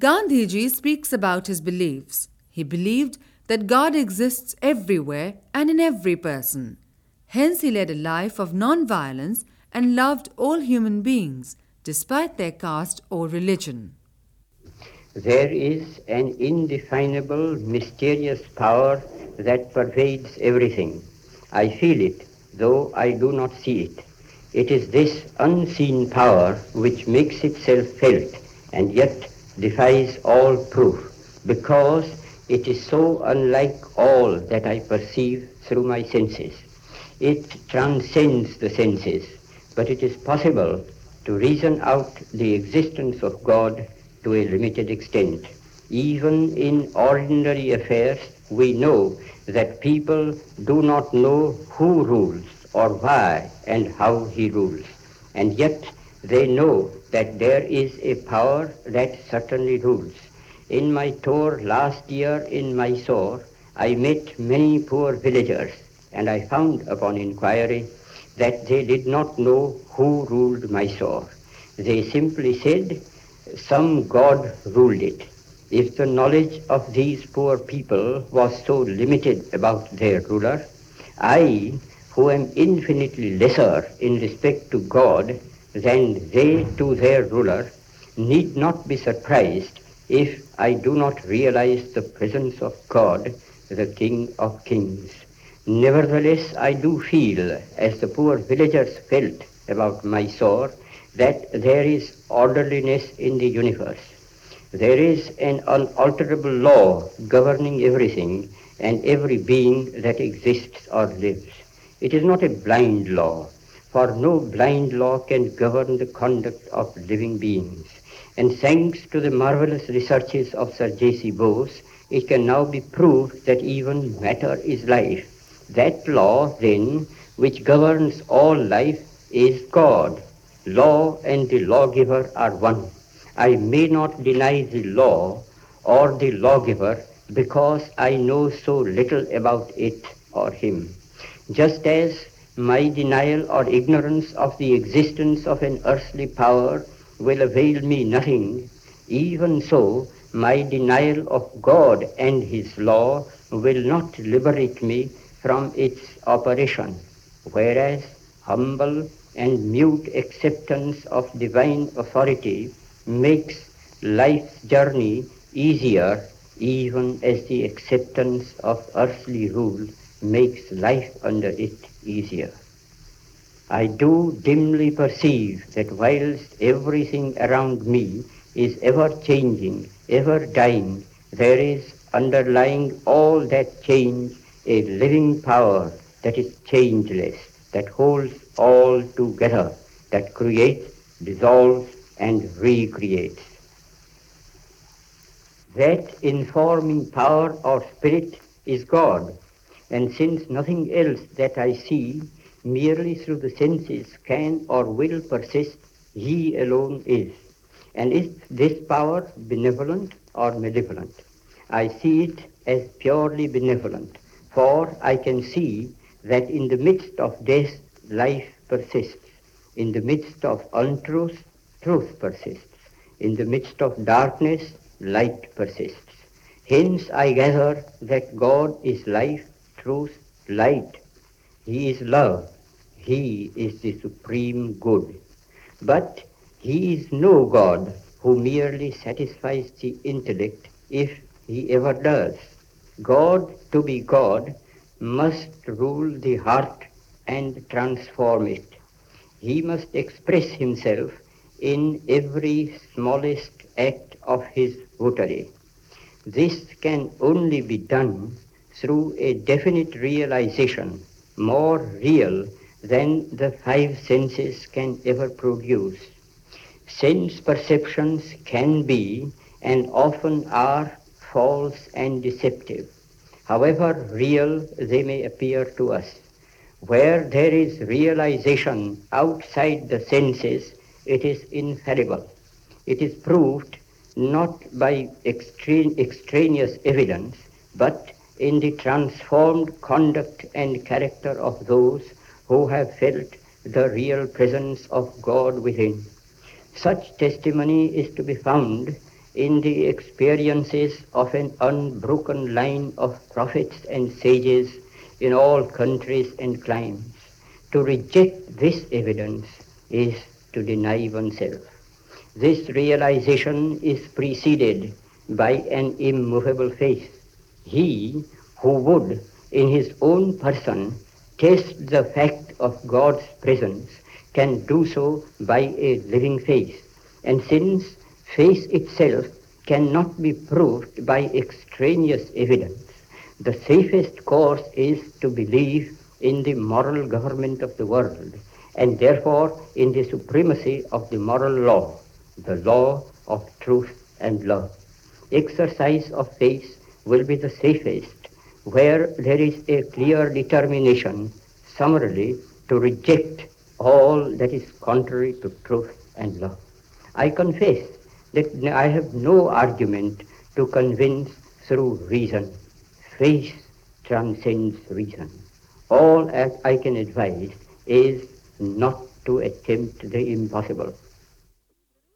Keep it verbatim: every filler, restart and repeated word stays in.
Gandhiji speaks about his beliefs. He believed that God exists everywhere and in every person. Hence, he led a life of non-violence and loved all human beings, despite their caste or religion. There is an indefinable, mysterious power that pervades everything. I feel it, though I do not see it. It is this unseen power which makes itself felt and yet defies all proof, because it is so unlike all that I perceive through my senses. It transcends the senses, but it is possible to reason out the existence of God to a limited extent. Even in ordinary affairs, we know that people do not know who rules or why and how he rules. And yet they know that there is a power that certainly rules. In my tour last year in Mysore, I met many poor villagers, and I found upon inquiry that they did not know who ruled Mysore. They simply said some god ruled it. If the knowledge of these poor people was so limited about their ruler, I, who am infinitely lesser in respect to God than they to their ruler, need not be surprised if I do not realize the presence of God, the King of Kings. Nevertheless, I do feel, as the poor villagers felt about Mysore, that there is orderliness in the universe. There is an unalterable law governing everything and every being that exists or lives. It is not a blind law, for no blind law can govern the conduct of living beings. And thanks to the marvelous researches of Sir J C Bose, it can now be proved that even matter is life. That law, then, which governs all life is God. Law and the lawgiver are one. I may not deny the law or the lawgiver because I know so little about it or him. Just as my denial or ignorance of the existence of an earthly power will avail me nothing, even so my denial of God and his law will not liberate me from its operation, whereas humble and mute acceptance of divine authority makes life's journey easier, even as the acceptance of earthly rule makes life under it easier. I do dimly perceive that whilst everything around me is ever changing, ever dying, there is underlying all that change a living power that is changeless, that holds all together, that creates, dissolves, and recreates. That informing power or spirit is God, and since nothing else that I see merely through the senses can or will persist, he alone is. And is this power benevolent or malevolent? I see it as purely benevolent, for I can see that in the midst of death, life persists. In the midst of untruth, truth persists. In the midst of darkness, light persists. Hence I gather that God is life, truth, light. He is love. He is the supreme good. But he is no God who merely satisfies the intellect, if he ever does. God, to be God, must rule the heart and transform it. He must express himself in every smallest act of his votary. This can only be done through a definite realization, more real than the five senses can ever produce. Sense perceptions can be, and often are, false and deceptive, however real they may appear to us. Where there is realization outside the senses, it is infallible. It is proved not by extreme, extraneous evidence, but in the transformed conduct and character of those who have felt the real presence of God within. Such testimony is to be found in the experiences of an unbroken line of prophets and sages in all countries and climes. To reject this evidence is to deny oneself. This realization is preceded by an immovable faith. He who would, in his own person, test the fact of God's presence can do so by a living faith. And since faith itself cannot be proved by extraneous evidence, the safest course is to believe in the moral government of the world, and therefore in the supremacy of the moral law, the law of truth and love. Exercise of faith will be the safest where there is a clear determination, summarily, to reject all that is contrary to truth and love. I confess that I have no argument to convince through reason. Faith transcends reason. All as I can advise is not to attempt the impossible.